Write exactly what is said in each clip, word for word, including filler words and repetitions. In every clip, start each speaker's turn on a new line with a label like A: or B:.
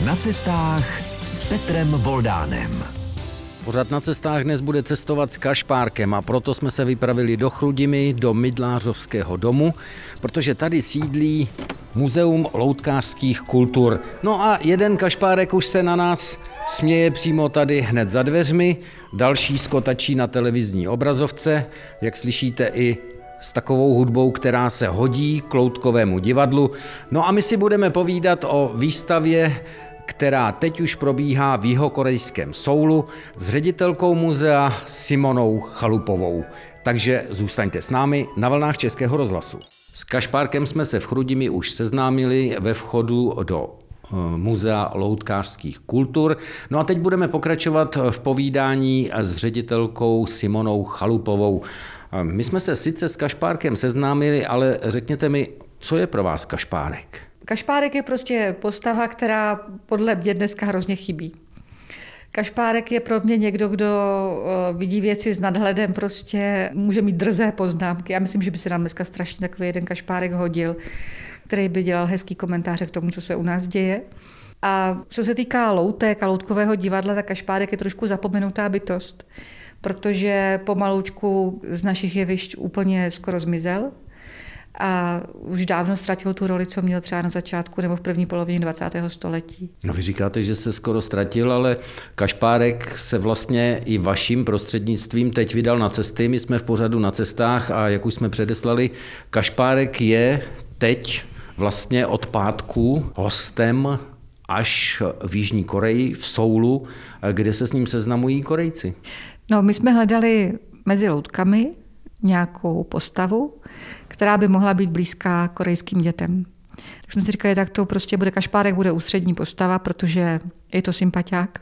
A: Na cestách s Petrem Voldánem.
B: Pořad Na cestách dnes bude cestovat s kašpárkem a proto jsme se vypravili do Chrudimi, do Mydlářovského domu, protože tady sídlí Muzeum loutkářských kultur. No a jeden kašpárek už se na nás směje přímo tady hned za dveřmi, další skotačí na televizní obrazovce, jak slyšíte i s takovou hudbou, která se hodí k loutkovému divadlu. No a my si budeme povídat o výstavě, která teď už probíhá v jihokorejském Soulu s ředitelkou muzea Simonou Chalupovou. Takže zůstaňte s námi na vlnách Českého rozhlasu. S kašpárkem jsme se v Chrudimi už seznámili ve vchodu do Muzea loutkářských kultur. No a teď budeme pokračovat v povídání s ředitelkou Simonou Chalupovou. My jsme se sice s kašpárkem seznámili, ale řekněte mi, co je pro vás kašpárek?
C: Kašpárek je prostě postava, která podle mě dneska hrozně chybí. Kašpárek je pro mě někdo, kdo vidí věci s nadhledem, prostě může mít drzé poznámky. Já myslím, že by se nám dneska strašně takový jeden kašpárek hodil, který by dělal hezký komentáře k tomu, co se u nás děje. A co se týká loutek a loutkového divadla, tak kašpárek je trošku zapomenutá bytost, protože pomalučku z našich jevišť úplně skoro zmizel a už dávno ztratil tu roli, co měl třeba na začátku nebo v první polovině dvacátého století.
B: No vy říkáte, že se skoro ztratil, ale kašpárek se vlastně i vaším prostřednictvím teď vydal na cesty. My jsme v pořadu Na cestách a jak už jsme předeslali, kašpárek je teď vlastně od pátku hostem až v Jižní Koreji, v Soulu, kde se s ním seznamují Korejci.
C: No, my jsme hledali mezi loutkami nějakou postavu, která by mohla být blízká korejským dětem. Tak jsme si říkali, tak to prostě bude kašpárek, bude ústřední postava, protože je to sympatiák.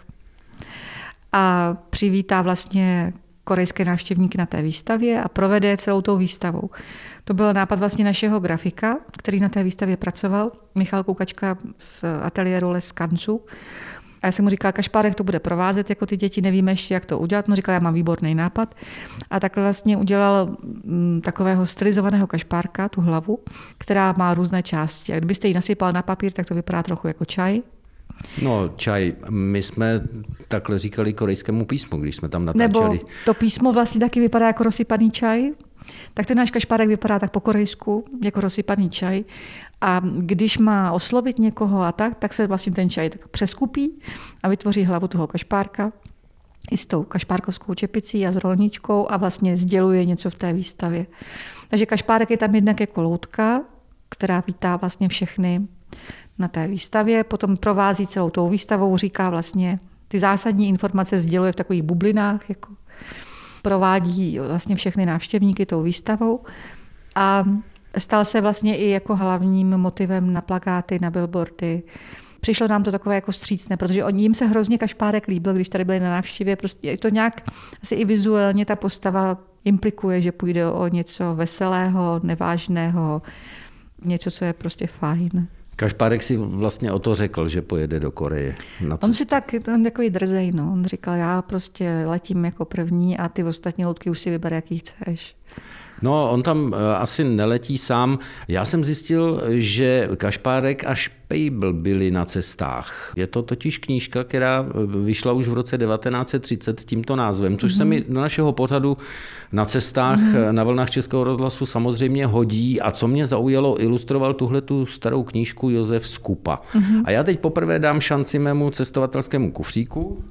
C: A přivítá vlastně korejské návštěvníky na té výstavě a provede celou tou výstavou. To byl nápad vlastně našeho grafika, který na té výstavě pracoval, Michal Koukačka z ateliéru Les Kancu. A já jsem mu říkala, kašpárek to bude provázet, jako ty děti, nevíme ještě, jak to udělat. No říkala, já mám výborný nápad. A takhle vlastně udělal m, takového stylizovaného kašpárka, tu hlavu, která má různé části. A kdybyste ji nasypal na papír, tak to vypadá trochu jako čaj.
B: No čaj, my jsme takhle říkali korejskému písmu, když jsme tam natáčeli.
C: Nebo to písmo vlastně taky vypadá jako rozsypaný čaj. Tak ten náš kašpárek vypadá tak po korejsku, jako rozsypaný čaj. A když má oslovit někoho a tak, tak se vlastně ten čaj tak přeskupí a vytvoří hlavu toho kašpárka i s tou kašpárkovskou čepicí a s rolničkou a vlastně sděluje něco v té výstavě. Takže kašpárek je tam jednak jako loutka, která vítá vlastně všechny na té výstavě, potom provází celou tou výstavou, říká vlastně ty zásadní informace, sděluje v takových bublinách, jako provádí vlastně všechny návštěvníky tou výstavou a stal se vlastně i jako hlavním motivem na plakáty, na billboardy. Přišlo nám to takové jako vstřícné, protože on jim se hrozně kašpárek líbil, když tady byli na návštěvě. Prostě je to nějak asi i vizuálně ta postava implikuje, že půjde o něco veselého, nevážného, něco, co je prostě fajn.
B: Kašpárek si vlastně o to řekl, že pojede do Koreje.
C: On si tak, on takový drzej, no. On říkal, já prostě letím jako první a ty ostatní loutky už si vyber, jaký chceš.
B: No, on tam asi neletí sám. Já jsem zjistil, že Kašpárek a Špejbl byli na cestách. Je to totiž knížka, která vyšla už v roce devatenáct set třicet s tímto názvem, což mm-hmm. se mi do našeho pořadu Na cestách mm-hmm. na vlnách Českého rozhlasu samozřejmě hodí. A co mě zaujalo, ilustroval tuhletu starou knížku Josef Skupa. Mm-hmm. A já teď poprvé dám šanci mému cestovatelskému kufříku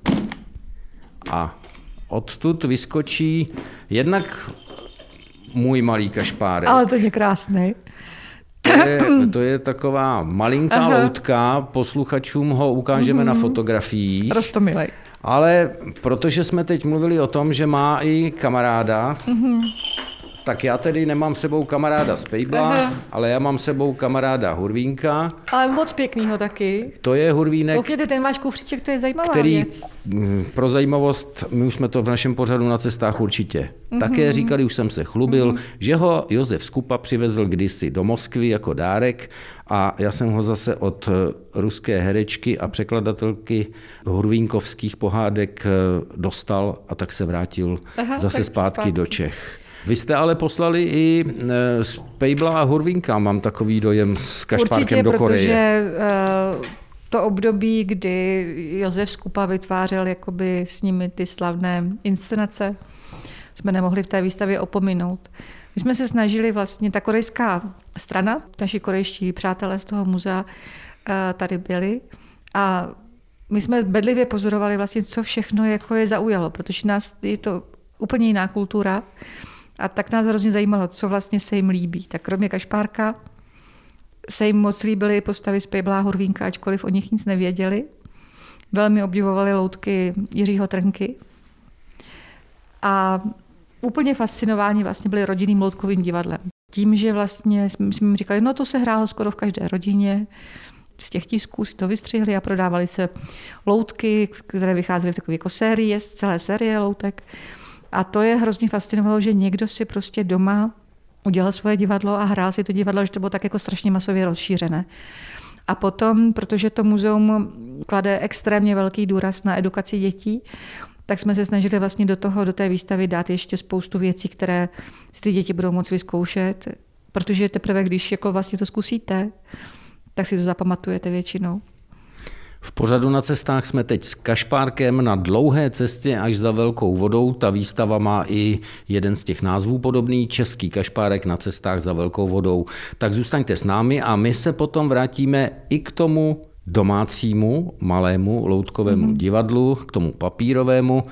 B: a odtud vyskočí jednak můj malý kašpárek.
C: Ale to je krásný.
B: To je, to je taková malinká Aha. loutka, posluchačům ho ukážeme mm-hmm. na fotografiích.
C: Roztomilej.
B: Ale protože jsme teď mluvili o tom, že má i kamaráda, mm-hmm. tak já tedy nemám sebou kamaráda z Pejbla, Aha. ale já mám sebou kamaráda Hurvínka.
C: Ale moc pěknýho taky.
B: To je Hurvínek.
C: Koukněte, ten váš kufříček, to je zajímavá
B: který,
C: věc.
B: Pro zajímavost, my už jsme to v našem pořadu Na cestách určitě mm-hmm. také říkali, už jsem se chlubil, mm-hmm. že ho Josef Skupa přivezl kdysi do Moskvy jako dárek a já jsem ho zase od ruské herečky a překladatelky hurvínkovských pohádek dostal a tak se vrátil Aha, zase zpátky, zpátky do Čech. Vy jste ale poslali i z Pejbla a Hurvínka, mám takový dojem, s Kašpárkem
C: Určitě,
B: do Koreje.
C: Určitě, protože uh, to období, kdy Josef Skupa vytvářel jakoby s nimi ty slavné inscenace, jsme nemohli v té výstavě opominout. My jsme se snažili vlastně, ta korejská strana, naši korejští přátelé z toho muzea tady byli a my jsme bedlivě pozorovali vlastně, co všechno jako je zaujalo, protože nás je to úplně jiná kultura a tak nás hrozně zajímalo, co vlastně se jim líbí. Tak kromě kašpárka se jim moc líbily postavy z Pejbla Hurvínka, ačkoliv o nich nic nevěděli. Velmi obdivovali loutky Jiřího Trnky. A úplně fascinováni vlastně byli rodinným loutkovým divadlem. Tím, že vlastně jsme jim říkali, no to se hrálo skoro v každé rodině, z těch tisků si to vystřihli a prodávali se loutky, které vycházely v takové jako série, celé série loutek. A to je hrozně fascinovalo, že někdo si prostě doma udělal svoje divadlo a hrál si to divadlo, že to bylo tak jako strašně masově rozšířené. A potom, protože to muzeum klade extrémně velký důraz na edukaci dětí, tak jsme se snažili vlastně do toho, do té výstavy dát ještě spoustu věcí, které si ty děti budou moct vyzkoušet, protože teprve, když jako vlastně to zkusíte, tak si to zapamatujete většinou.
B: V pořadu Na cestách jsme teď s kašpárkem na dlouhé cestě až za velkou vodou. Ta výstava má i jeden z těch názvů podobný, Český kašpárek na cestách za velkou vodou. Tak zůstaňte s námi a my se potom vrátíme i k tomu domácímu, malému loutkovému mm. divadlu, k tomu papírovému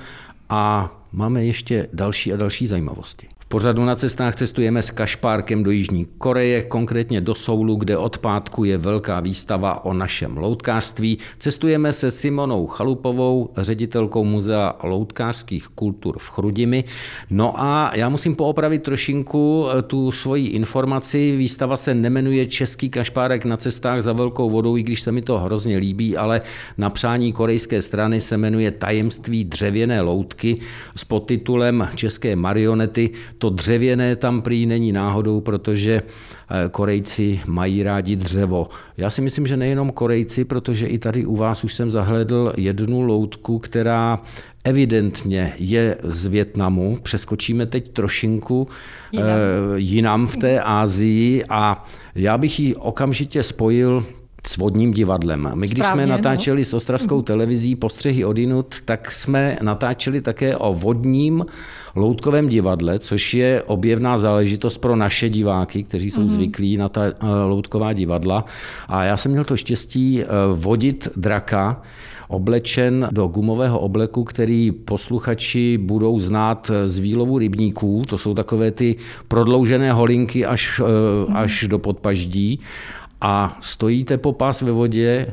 B: a máme ještě další a další zajímavosti. V pořadu Na cestách cestujeme s kašpárkem do Jižní Koreje, konkrétně do Soulu, kde od pátku je velká výstava o našem loutkářství. Cestujeme se Simonou Chalupovou, ředitelkou Muzea loutkářských kultur v Chrudimi. No a já musím poopravit trošinku tu svoji informaci. Výstava se nemenuje Český kašpárek na cestách za velkou vodou, i když se mi to hrozně líbí, ale na přání korejské strany se jmenuje Tajemství dřevěné loutky s podtitulem České marionety. To dřevěné tam prý není náhodou, protože Korejci mají rádi dřevo. Já si myslím, že nejenom Korejci, protože i tady u vás už jsem zahlédl jednu loutku, která evidentně je z Vietnamu. Přeskočíme teď trošinku jinam, jinam v té Asii a já bych ji okamžitě spojil s vodním divadlem. My, když Správně, jsme natáčeli no. s ostravskou televizí Postřehy odinut, tak jsme natáčeli také o vodním loutkovém divadle, což je objevná záležitost pro naše diváky, kteří jsou mm-hmm. zvyklí na ta loutková divadla. A já jsem měl to štěstí vodit draka, oblečen do gumového obleku, který posluchači budou znát z výlovu rybníků. To jsou takové ty prodloužené holinky až, mm-hmm. až do podpaždí. A stojíte po pás ve vodě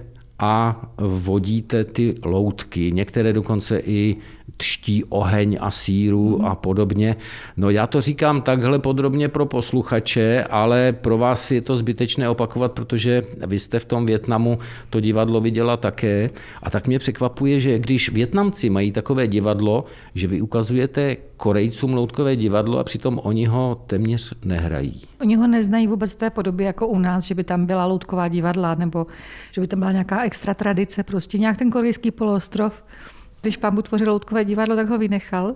B: a vodíte ty loutky. Některé dokonce i třtí oheň a síru mm. a podobně. No já to říkám takhle podrobně pro posluchače, ale pro vás je to zbytečné opakovat, protože vy jste v tom Vietnamu to divadlo viděla také. A tak mě překvapuje, že když Vietnamci mají takové divadlo, že vy ukazujete Korejcům loutkové divadlo a přitom oni ho téměř nehrají.
C: Oni ho neznají vůbec v té podobě jako u nás, že by tam byla loutková divadla nebo že by tam byla nějaká extra tradice, prostě nějak ten korejský poloostrov. Když pán Bůh tvořil loutkové divadlo, tak ho vynechal.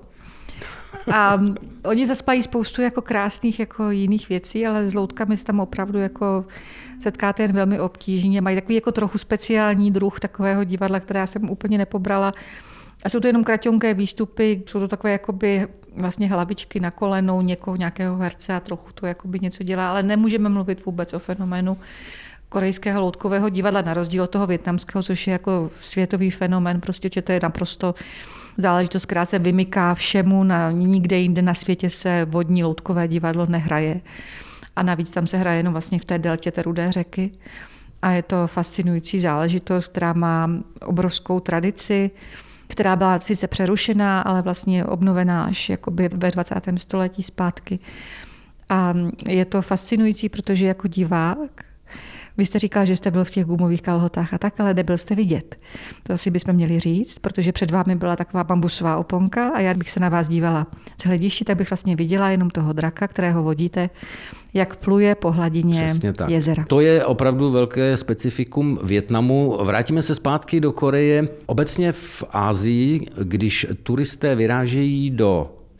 C: A oni zaspají spoustu jako krásných jako jiných věcí, ale s loutkami se tam opravdu jako setkáte jen velmi obtížně. Mají takový jako trochu speciální druh takového divadla, které já jsem úplně nepobrala. A jsou to jenom kraťonké výstupy, jsou to takové jakoby vlastně hlavičky na kolenou někoho, nějakého herce a trochu to jakoby něco dělá, ale nemůžeme mluvit vůbec o fenoménu korejského loutkového divadla, na rozdíl od toho vietnamského, což je jako světový fenomén, prostě, že to je naprosto záležitost, která se vymyká všemu, na, nikde jinde na světě se vodní loutkové divadlo nehraje. A navíc tam se hraje jenom vlastně v té deltě té Rudé řeky. A je to fascinující záležitost, která má obrovskou tradici, která byla sice přerušená, ale vlastně obnovená až jakoby ve dvacátém století zpátky. A je to fascinující, protože jako divák, vy jste říkal, že jste byl v těch gumových kalhotách a tak, ale nebyl jste vidět. To asi bychom měli říct, protože před vámi byla taková bambusová oponka a já bych se na vás dívala z hlediště, tak bych vlastně viděla jenom toho draka, kterého vodíte, jak pluje po hladině jezera.
B: To je opravdu velké specifikum Vietnamu. Vrátíme se zpátky do Koreje. Obecně v Asii, když turisté vyrážejí do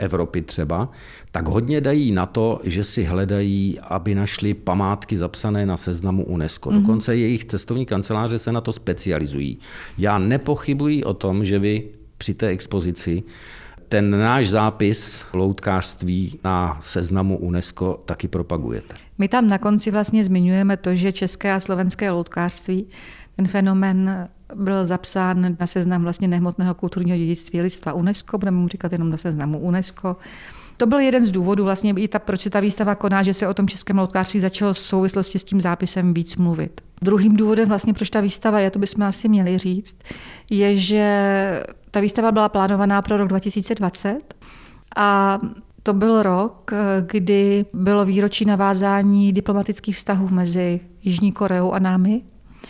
B: Evropy třeba, tak hodně dají na to, že si hledají, aby našli památky zapsané na seznamu UNESCO. Mm-hmm. Dokonce jejich cestovní kanceláře se na to specializují. Já nepochybuji o tom, že vy při té expozici ten náš zápis loutkářství na seznamu UNESCO taky propagujete.
C: My tam na konci vlastně zmiňujeme to, že české a slovenské loutkářství, ten fenomén byl zapsán na seznam vlastně nehmotného kulturního dědictví lidstva UNESCO, budeme mu říkat jenom na seznamu UNESCO. To byl jeden z důvodů, vlastně i ta, proč se ta výstava koná, že se o tom českém loutkářství začalo v souvislosti s tím zápisem víc mluvit. Druhým důvodem, vlastně, proč ta výstava je, to bychom asi měli říct, je, že ta výstava byla plánovaná pro rok dva tisíce dvacet a to byl rok, kdy bylo výročí navázání diplomatických vztahů mezi Jižní Koreou a námi.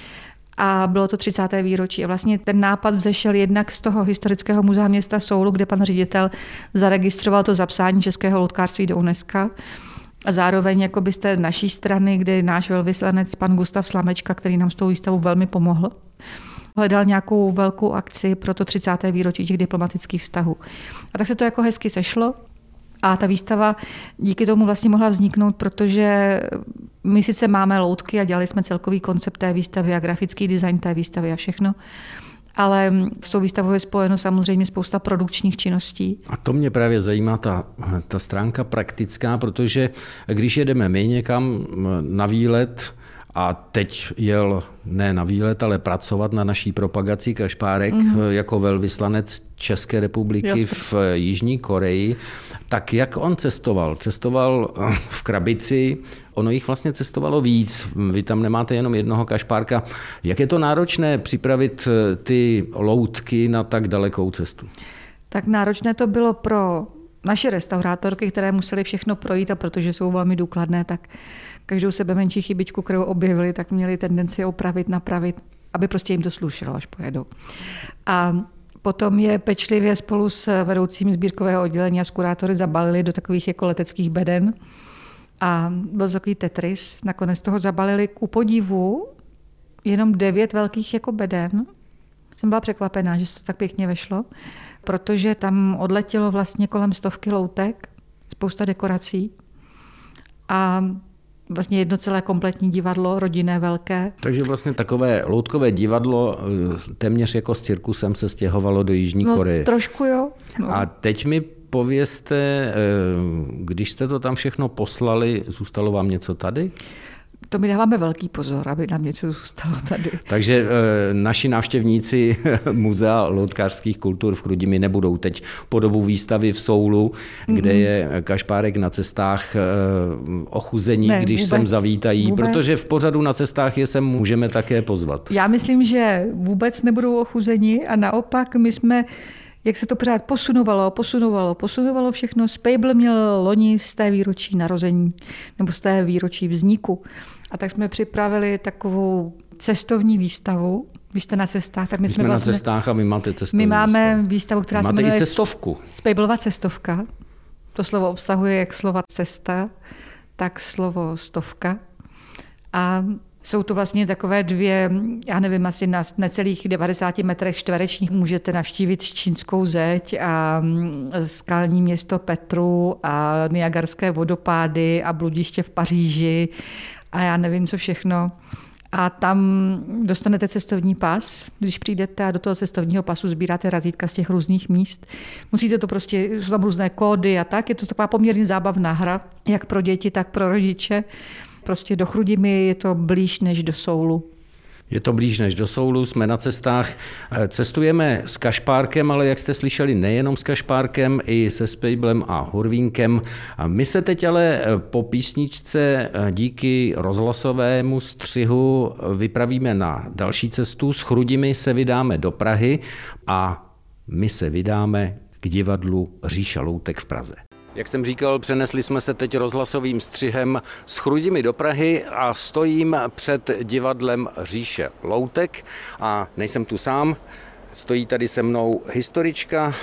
C: A bylo to třicáté výročí. A vlastně ten nápad vzešel jednak z toho historického muzea města Soulu, kde pan ředitel zaregistroval to zapsání českého loutkářství do UNESCO. A zároveň jako byste naší strany, kde náš velvyslanec pan Gustav Slamečka, který nám s tou výstavou velmi pomohl, hledal nějakou velkou akci pro to třicáté výročí těch diplomatických vztahů. A tak se to jako hezky sešlo. A ta výstava díky tomu vlastně mohla vzniknout, protože my sice máme loutky a dělali jsme celkový koncept té výstavy a grafický design té výstavy a všechno, ale s tou výstavou je spojeno samozřejmě spousta produkčních činností.
B: A to mě právě zajímá ta, ta stránka praktická, protože když jedeme my někam na výlet, a teď jel ne na výlet, ale pracovat na naší propagaci Kašpárek mm-hmm. jako velvyslanec České republiky Jasně. v Jižní Koreji. Tak jak on cestoval? Cestoval v krabici, ono jich vlastně cestovalo víc. Vy tam nemáte jenom jednoho kašpárka. Jak je to náročné připravit ty loutky na tak dalekou cestu?
C: Tak náročné to bylo pro naše restaurátorky, které museli všechno projít a protože jsou velmi důkladné, tak každou sebe menší chybičku, kterou objevili, tak měli tendenci opravit, napravit, aby prostě jim to slušelo, až pojedou. A potom je pečlivě spolu s vedoucím sbírkového oddělení a s kurátory zabalili do takových jako leteckých beden. A byl takový Tetris. Nakonec toho zabalili ku podivu jenom devět velkých jako beden. Jsem byla překvapená, že se to tak pěkně vešlo, protože tam odletělo vlastně kolem stovky loutek, spousta dekorací a vlastně jedno celé kompletní divadlo, rodinné velké.
B: Takže vlastně takové loutkové divadlo téměř jako s cirkusem se stěhovalo do Jižní
C: no,
B: Koreje.
C: Trošku jo. No.
B: A teď mi povězte, když jste to tam všechno poslali, zůstalo vám něco tady?
C: To my dáváme velký pozor, aby nám něco zůstalo tady.
B: Takže e, naši návštěvníci Muzea loutkářských kultur v Chrudimi nebudou teď po dobu výstavy v Soulu, mm-hmm. kde je Kašpárek na cestách e, ochuzení, ne, když vůbec, sem zavítají, vůbec. Protože v pořadu Na cestách je sem můžeme také pozvat.
C: Já myslím, že vůbec nebudou ochuzeni a naopak my jsme, jak se to pořád posunovalo, posunovalo, posunovalo všechno. Spejbl měl loni z té výročí narození nebo z té výročí vzniku. A tak jsme připravili takovou cestovní výstavu. Vy jste na cestách, tak my,
B: my
C: jsme,
B: jsme
C: vlastně,
B: na cestách a my máte cestovní
C: My máme
B: výstavu.
C: výstavu, která
B: máte
C: se jmenuje
B: i cestovku.
C: Spejblova cestovka. To slovo obsahuje jak slova cesta, tak slovo stovka. A jsou to vlastně takové dvě, já nevím, asi na necelých devadesáti metrech čtverečních můžete navštívit Čínskou zeď a skalní město Petru a Niagarské vodopády a bludiště v Paříži a já nevím, co všechno. A tam dostanete cestovní pas, když přijdete a do toho cestovního pasu sbíráte razítka z těch různých míst. Musíte to prostě, jsou tam různé kódy a tak. Je to taková poměrně zábavná hra, jak pro děti, tak pro rodiče. Prostě do Chrudimi je to blíž než do Soulu.
B: Je to blíž než do Soulu, jsme na cestách. Cestujeme s Kašpárkem, ale jak jste slyšeli, nejenom s Kašpárkem, i se Spejblem a Hurvínkem. A my se teď ale po písničce díky rozhlasovému střihu vypravíme na další cestu. S Chrudimi se vydáme do Prahy a my se vydáme k divadlu Říša loutek v Praze. Jak jsem říkal, přenesli jsme se teď rozhlasovým střihem s Chrudimi do Prahy a stojím před divadlem Říše loutek a nejsem tu sám, stojí tady se mnou historička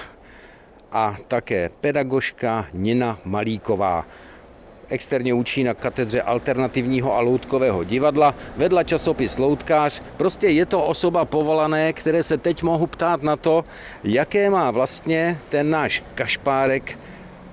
B: a také pedagožka Nina Malíková. Externě učí na katedře alternativního a loutkového divadla, vedla časopis Loutkář. Prostě je to osoba povolané, které se teď mohu ptát na to, jaké má vlastně ten náš Kašpárek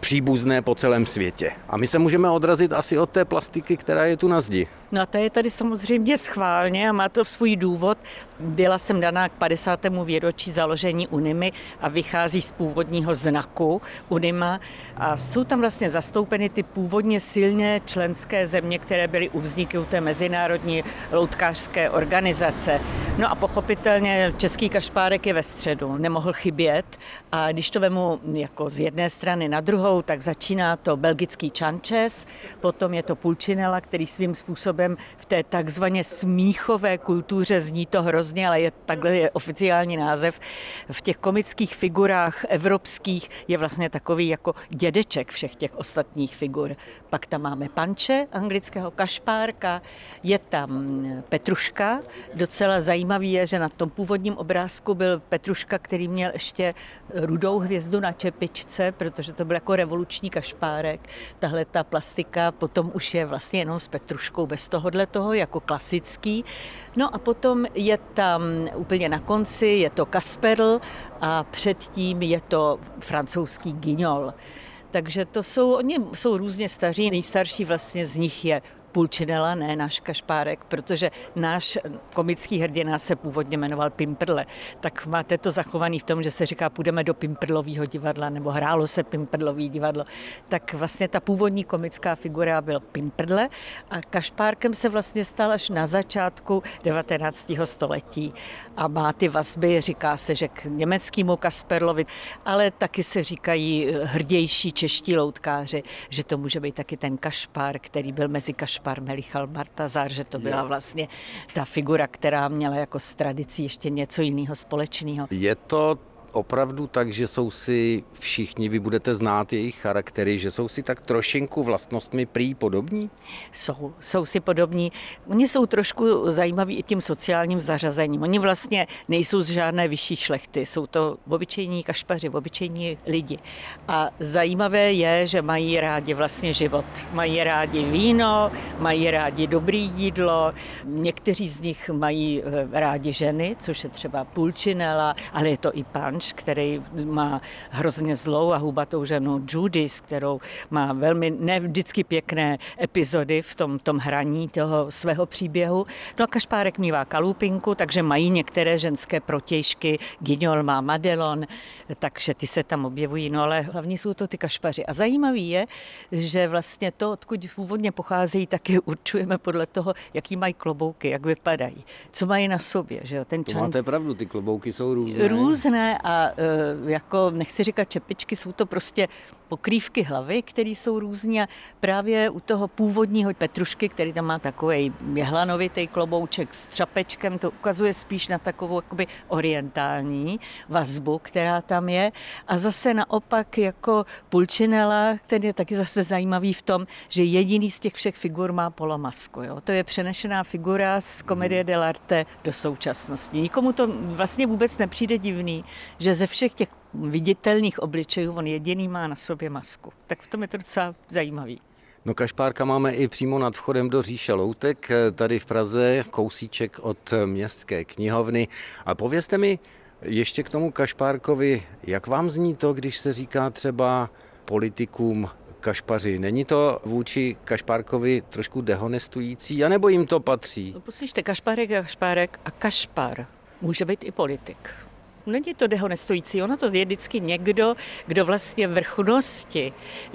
B: příbuzné po celém světě. A my se můžeme odrazit asi od té plastiky, která je tu na zdi.
D: No a ta je tady samozřejmě schválně a má to svůj důvod. Byla jsem daná k padesátému výročí založení Unimy a vychází z původního znaku Unima a jsou tam vlastně zastoupeny ty původně silně členské země, které byly u vzniku té mezinárodní loutkářské organizace. No a pochopitelně český kašpárek je ve středu, nemohl chybět a když to vemu jako z jedné strany na druhou, tak začíná to belgický Čančes, potom je to Pulcinella, který svým způsobem v té takzvaně smíchové kultuře, zní to hrozně, ale je, takhle je oficiální název, v těch komických figurách evropských je vlastně takový jako dědeček všech těch ostatních figur. Pak tam máme Panče, anglického kašpárka, je tam Petruška, docela zajímavý je, že na tom původním obrázku byl Petruška, který měl ještě rudou hvězdu na čepičce, protože to byl jako revoluční kašpárek. Tahle ta plastika potom už je vlastně jenom s Petruškou bez tohohle toho, jako klasický. No a potom je tam úplně na konci, je to Kasperl a předtím je to francouzský Guignol. Takže to jsou, oni jsou různě staří, nejstarší vlastně z nich je Pulcinella, ne náš kašpárek, protože náš komický hrdina se původně jmenoval Pimprle. Tak máte to zachovaný v tom, že se říká, půjdeme do Pimprlového divadla, nebo hrálo se Pimprlový divadlo. Tak vlastně ta původní komická figura byl Pimprle a kašpárkem se vlastně stal až na začátku devatenáctého století. A má ty vazby, říká se, že k německému Kasperlovi, ale taky se říkají hrdější čeští loutkáři, že to může být taky ten kašpár, který byl mezi kašpár Melichal Baltazar, že to byla vlastně ta figura, která měla jako s tradicí ještě něco jiného společného.
B: Je to opravdu tak, že jsou si všichni, vy budete znát jejich charaktery, že jsou si tak trošinku vlastnostmi prý podobní?
D: Jsou, jsou si podobní. Oni jsou trošku zajímaví i tím sociálním zařazením. Oni vlastně nejsou z žádné vyšší šlechty, jsou to obyčejní kašpaři, obyčejní lidi. A zajímavé je, že mají rádi vlastně život. Mají rádi víno, mají rádi dobré jídlo, někteří z nich mají rádi ženy, což je třeba Pulcinella, ale je to i Panč, který má hrozně zlou a hubatou ženu Judith, kterou má velmi ne vždycky pěkné epizody v tom, tom hraní toho svého příběhu. No a kašpárek mívá kalupinku, takže mají některé ženské protějšky, Guignol má Madelon, takže ty se tam objevují, no ale hlavně jsou to ty kašpaři. A zajímavý je, že vlastně to, odkud původně pocházejí, taky určujeme podle toho, jaký mají klobouky, jak vypadají, co mají na sobě. Že jo? Ten
B: to
D: čan...
B: máte pravdu, ty klobouky jsou různé.
D: Různé a A jako, nechci říkat čepičky, jsou to prostě pokrývky hlavy, které jsou různě. A právě u toho původního Petrušky, který tam má takový jehlanovitý klobouček s třapečkem, to ukazuje spíš na takovou jakoby orientální vazbu, která tam je. A zase naopak jako Pulcinella, který je taky zase zajímavý v tom, že jediný z těch všech figur má polomasku. Jo? To je přenešená figura z Comedie dell'arte do současnosti. Nikomu to vlastně vůbec nepřijde divný, že ze všech těch viditelných obličejů on jediný má na sobě masku. Tak v tom je to docela zajímavý.
B: No kašpárka máme i přímo nad vchodem do říše loutek, tady v Praze, kousíček od městské knihovny. A povězte mi ještě k tomu kašpárkovi, jak vám zní to, když se říká třeba politikům kašpaři? Není to vůči kašpárkovi trošku dehonestující, anebo jim to patří?
D: No, poslyšte, kašpárek je kašpárek a kašpar může být i politik. Není to dehonestující, ono to je vždycky někdo, kdo vlastně vrchnosti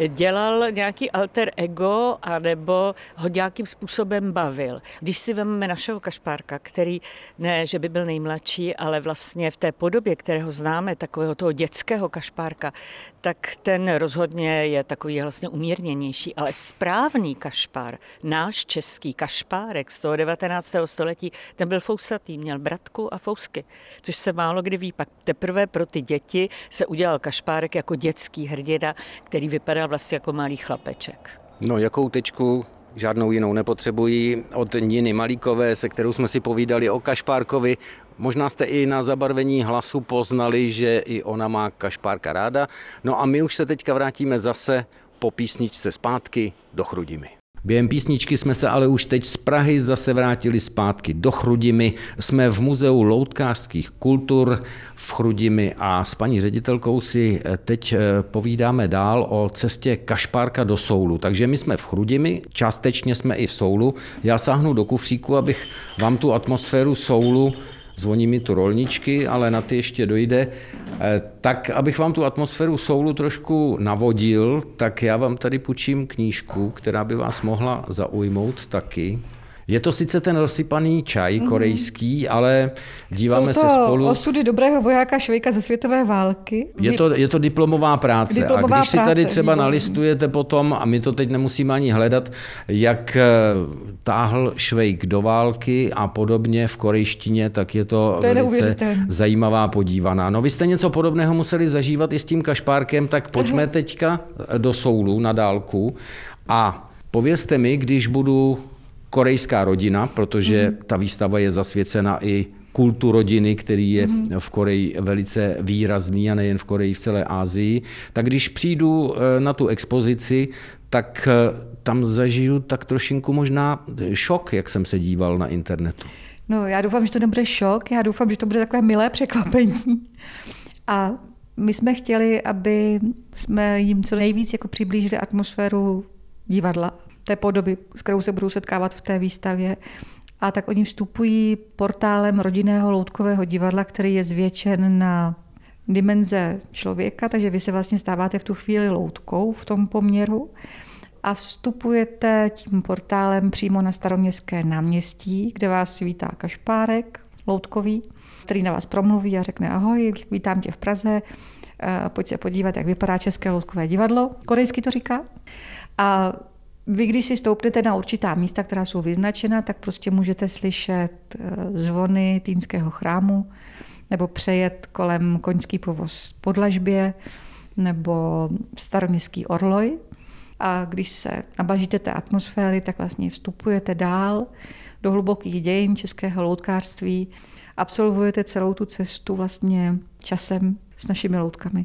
D: dělal nějaký alter ego anebo ho nějakým způsobem bavil. Když si vezmeme našeho kašpárka, který ne, že by byl nejmladší, ale vlastně v té podobě, kterého známe, takového toho dětského kašpárka, tak ten rozhodně je takový vlastně umírněnější, ale správný kašpár, náš český kašpárek z toho devatenáctého století, ten byl fousatý, měl bratku a fousky, což se málo kdy ví. Pak teprve pro ty děti se udělal kašpárek jako dětský hrdina, který vypadal vlastně jako malý chlapeček.
B: No, jakou tečku? Žádnou jinou nepotřebují. Od Niny Malíkové, se kterou jsme si povídali o kašpárkovi. Možná jste i na zabarvení hlasu poznali, že i ona má kašpárka ráda. No a my už se teďka vrátíme zase po písničce zpátky do Chrudimi. Během písničky jsme se ale už teď z Prahy zase vrátili zpátky do Chrudimi. Jsme v Muzeu loutkářských kultur v Chrudimi a s paní ředitelkou si teď povídáme dál o cestě kašpárka do Soulu. Takže my jsme v Chrudimi, částečně jsme i v Soulu. Já sáhnu do kufříku, abych vám tu atmosféru Soulu, zvoní mi tu rolničky, ale na ty ještě dojde. Tak, abych vám tu atmosféru Soulu trošku navodil, tak já vám tady půjčím knížku, která by vás mohla zaujmout taky. Je to sice ten rozsypaný čaj korejský, ale díváme se spolu...
C: Jsou to osudy dobrého vojáka Švejka ze světové války.
B: Je to, je to diplomová práce.
C: Diplomová
B: a když si
C: práce,
B: tady třeba
C: výborný.
B: nalistujete potom, a my to teď nemusíme ani hledat, jak táhl Švejk do války a podobně v korejštině, tak je to,
C: to je
B: velice zajímavá podívaná. No vy jste něco podobného museli zažívat i s tím kašpárkem, tak pojďme teďka do Soulu na dálku a povězte mi, když budu korejská rodina, protože ta výstava je zasvěcena i kultu rodiny, který je v Koreji velice výrazný a nejen v Koreji, v celé Asii. Tak když přijdu na tu expozici, tak tam zažiju tak trošinku možná šok, jak jsem se díval na internetu.
C: No, já doufám, že to nebude šok, já doufám, že to bude takové milé překvapení. A my jsme chtěli, aby jsme jim co nejvíc jako přiblížili atmosféru divadla, té podoby, s kterou se budou setkávat v té výstavě. A tak oni vstupují portálem rodinného loutkového divadla, který je zvětšen na dimenze člověka, takže vy se vlastně stáváte v tu chvíli loutkou v tom poměru a vstupujete tím portálem přímo na Staroměstské náměstí, kde vás vítá kašpárek loutkový, který na vás promluví a řekne ahoj, vítám tě v Praze, pojď se podívat, jak vypadá České loutkové divadlo. Korejsky to říká. A vy, když si stoupnete na určitá místa, která jsou vyznačena, tak prostě můžete slyšet zvony Týnského chrámu nebo přejet kolem koňský povoz po dlažbě nebo staroměstský orloj. A když se nabažíte té atmosféry, tak vlastně vstupujete dál do hlubokých dějin českého loutkářství. Absolvujete celou tu cestu vlastně časem s našimi loutkami.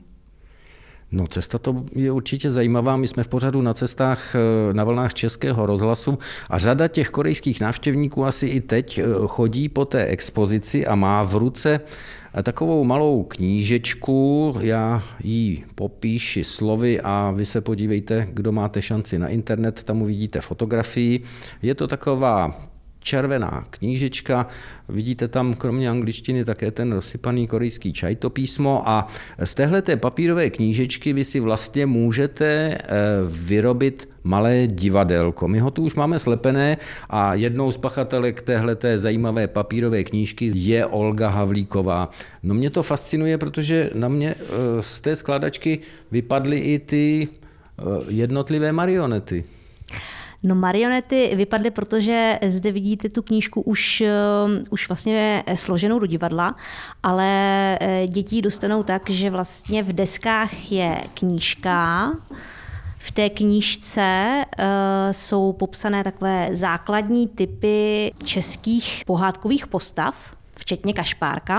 B: No, cesta to je určitě zajímavá. My jsme v pořadu na cestách na vlnách Českého rozhlasu a řada těch korejských návštěvníků asi i teď chodí po té expozici a má v ruce takovou malou knížečku. Já ji popíši slovy a vy se podívejte, kdo máte šanci na internet, tam uvidíte fotografii. Je to taková červená knížečka, vidíte tam kromě angličtiny také ten rozsypaný korejský čaj, to písmo a z téhleté papírové knížečky vy si vlastně můžete vyrobit malé divadelko. My ho tu už máme slepené a jednou z pachatelek téhleté zajímavé papírové knížky je Olga Havlíková. No mě to fascinuje, protože na mě z té skládačky vypadly i ty jednotlivé marionety.
E: No, marionety vypadly, protože zde vidíte tu knížku už, už vlastně složenou do divadla, ale děti dostanou tak, že vlastně v deskách je knížka. V té knížce uh, jsou popsané takové základní typy českých pohádkových postav, včetně kašpárka.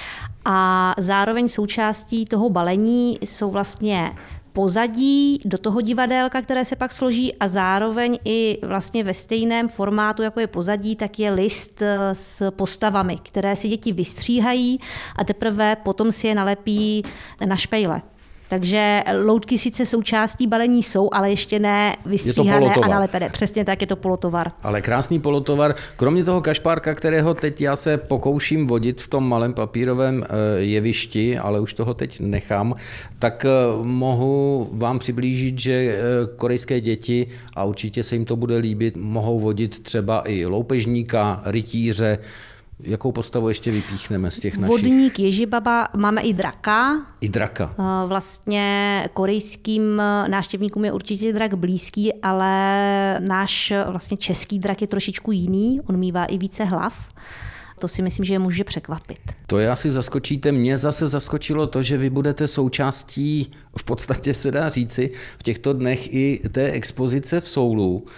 E: A zároveň součástí toho balení jsou vlastně pozadí do toho divadelka, které se pak složí a zároveň i vlastně ve stejném formátu, jako je pozadí, tak je list s postavami, které si děti vystříhají a teprve potom si je nalepí na špejle. Takže loutky sice součástí balení jsou, ale ještě ne vystříhané a nalepené. Přesně tak, je to polotovar.
B: Ale krásný polotovar. Kromě toho kašpárka, kterého teď já se pokouším vodit v tom malém papírovém jevišti, ale už toho teď nechám, tak mohu vám přiblížit, že korejské děti, a určitě se jim to bude líbit, mohou vodit třeba i loupežníka, rytíře. Jakou postavu ještě vypíchneme z těch našich?
E: Vodník, Ježibaba, máme i draka.
B: I draka.
E: Vlastně korejským návštěvníkům je určitě drak blízký, ale náš vlastně český drak je trošičku jiný, on mívá i více hlav. To si myslím, že je může překvapit.
B: To je asi zaskočíte. Mě zase zaskočilo to, že vy budete součástí, v podstatě se dá říci, v těchto dnech i té expozice v Soulu,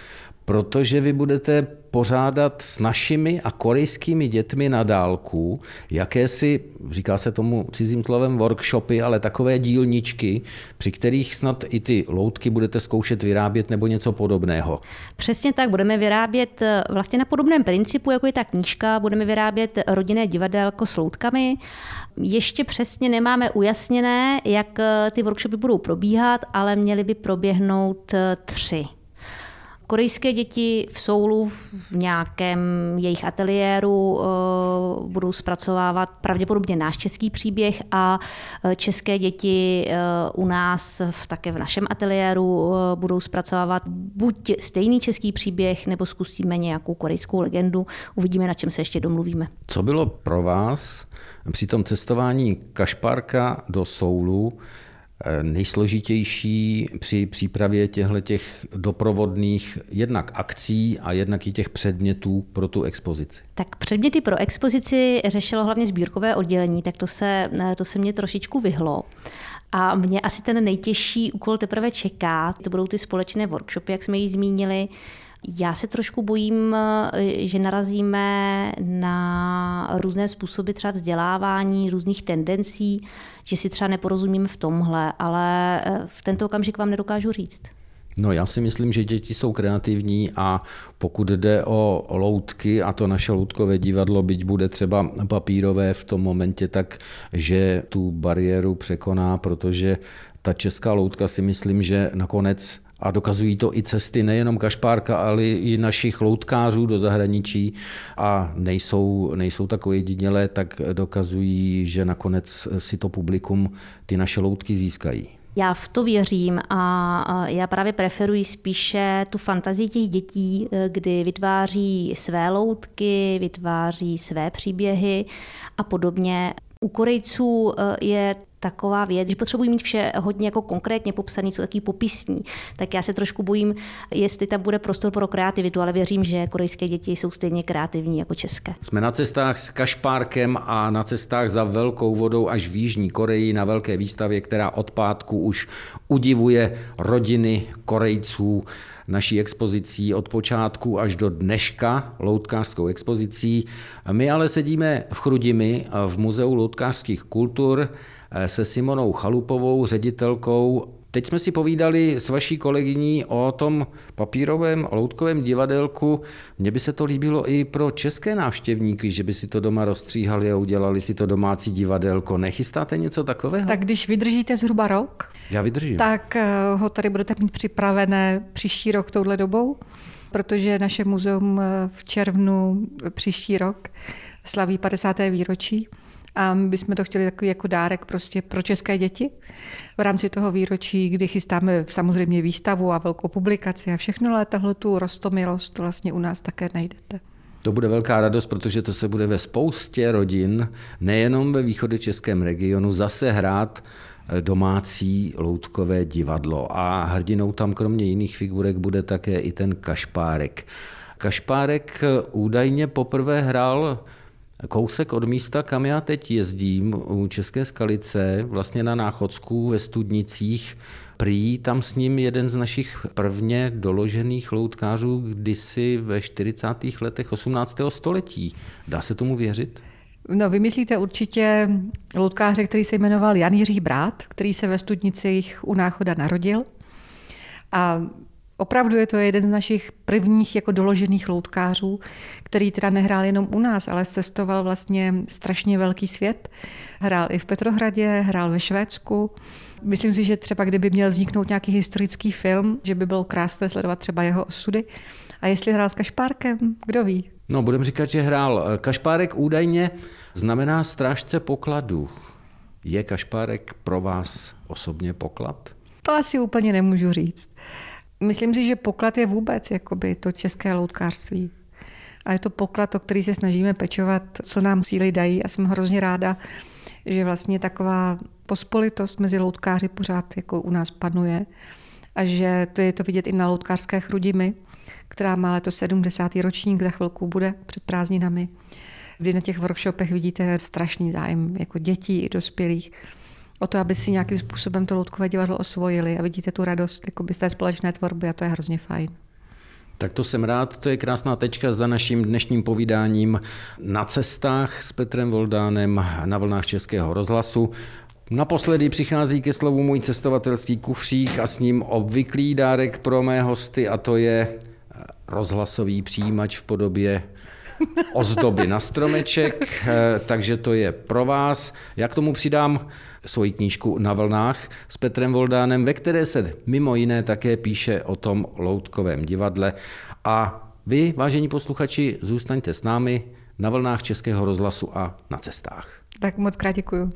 B: protože vy budete pořádat s našimi a korejskými dětmi na dálku jakési, říká se tomu cizím slovem workshopy, ale takové dílničky, při kterých snad i ty loutky budete zkoušet vyrábět nebo něco podobného.
E: Přesně tak, budeme vyrábět vlastně na podobném principu, jako je ta knížka, budeme vyrábět rodinné divadélko s loutkami. Ještě přesně nemáme ujasněné, jak ty workshopy budou probíhat, ale měly by proběhnout tři. Korejské děti v Soulu v nějakém jejich ateliéru budou zpracovávat pravděpodobně náš český příběh a české děti u nás v, také v našem ateliéru budou zpracovávat buď stejný český příběh, nebo zkusíme nějakou korejskou legendu. Uvidíme, na čem se ještě domluvíme.
B: Co bylo pro vás při tom cestování kašpárka do Soulu nejsložitější při přípravě těchto doprovodných jednak akcí a jednak i těch předmětů pro tu expozici?
E: Tak předměty pro expozici řešilo hlavně sbírkové oddělení, tak to se, to se mě trošičku vyhlo. A mě asi ten nejtěžší úkol teprve čeká. To budou ty společné workshopy, jak jsme ji zmínili. Já se trošku bojím, že narazíme na různé způsoby třeba vzdělávání, různých tendencí, že si třeba neporozumíme v tomhle, ale v tento okamžik vám nedokážu říct.
B: No já si myslím, že děti jsou kreativní a pokud jde o loutky a to naše loutkové divadlo, byť bude třeba papírové v tom momentě, tak že tu bariéru překoná, protože ta česká loutka si myslím, že nakonec, a dokazují to i cesty nejenom kašpárka, ale i našich loutkářů do zahraničí a nejsou, nejsou tak ojedinělé, tak dokazují, že nakonec si to publikum ty naše loutky získají.
E: Já v to věřím a já právě preferuji spíše tu fantazii těch dětí, kdy vytváří své loutky, vytváří své příběhy a podobně. U Korejců je taková věc, že potřebují mít vše hodně jako konkrétně popsaný, jsou takový popisní. Tak já se trošku bojím, jestli tam bude prostor pro kreativitu, ale věřím, že korejské děti jsou stejně kreativní jako české.
B: Jsme na cestách s kašpárkem a na cestách za velkou vodou až v Jižní Koreji na velké výstavě, která od pátku už udivuje rodiny Korejců. Naší expozicí od počátku až do dneška, loutkářskou expozicí. My ale sedíme v Chrudimi v Muzeu loutkářských kultur se Simonou Chalupovou, ředitelkou. Teď jsme si povídali s vaší kolegyní o tom papírovém loutkovém divadelku. Mně by se to líbilo i pro české návštěvníky, že by si to doma rozstříhali a udělali si to domácí divadelko. Nechystáte něco takového?
C: Tak když vydržíte zhruba rok,
B: Já vydržím.
C: tak ho tady budete mít připravené příští rok touhle dobou, protože naše muzeum v červnu příští rok slaví padesáté výročí. A my bychom to chtěli takový jako dárek prostě pro české děti v rámci toho výročí, kdy chystáme samozřejmě výstavu a velkou publikaci a všechno, ale tahle tu roztomilost vlastně u nás také najdete.
B: To bude velká radost, protože to se bude ve spoustě rodin, nejenom ve východočeském regionu, zase hrát domácí loutkové divadlo. A hrdinou tam kromě jiných figurek bude také i ten kašpárek. Kašpárek údajně poprvé hrál kousek od místa, kam já teď jezdím, u České Skalice, vlastně na Náchodsku ve Studnicích. Prý tam s ním jeden z našich prvně doložených loutkářů kdysi ve čtyřicátých letech osmnáctého století. Dá se tomu věřit?
C: No, vymyslíte určitě loutkáře, který se jmenoval Jan Jiří Brát, který se ve Studnicích u Náchoda narodil. A opravdu je to jeden z našich prvních jako doložených loutkářů, který teda nehrál jenom u nás, ale cestoval vlastně strašně velký svět. Hrál i v Petrohradě, hrál ve Švédsku. Myslím si, že třeba kdyby měl vzniknout nějaký historický film, že by bylo krásné sledovat třeba jeho osudy. A jestli hrál s kašpárkem, kdo ví?
B: No, budeme říkat, že hrál. Kašpárek údajně znamená strážce pokladu. Je kašpárek pro vás osobně poklad?
C: To asi úplně nemůžu říct. Myslím si, že poklad je vůbec jakoby to české loutkářství. A je to poklad, o který se snažíme pečovat, co nám síly dají. A jsem hrozně ráda, že vlastně taková pospolitost mezi loutkáři pořád jako u nás panuje. A že to je to vidět i na loutkářské Chrudimi, která má letos sedmdesátý ročník, za chvilku bude před prázdninami, kdy na těch workshopech vidíte strašný zájem jako dětí i dospělých o to, aby si nějakým způsobem to loutkové divadlo osvojili a vidíte tu radost jakoby z té společné tvorby a to je hrozně fajn.
B: Tak to jsem rád, to je krásná tečka za naším dnešním povídáním Na cestách s Petrem Voldánem na vlnách Českého rozhlasu. Naposledy přichází ke slovu můj cestovatelský kufřík a s ním obvyklý dárek pro mé hosty, a to je rozhlasový přijímač v podobě ozdoby na stromeček, takže to je pro vás. Já k tomu přidám svoji knížku Na vlnách s Petrem Voldánem, ve které se mimo jiné také píše o tom loutkovém divadle. A vy, vážení posluchači, zůstaňte s námi na vlnách Českého rozhlasu a na cestách.
C: Tak moc krát děkuju.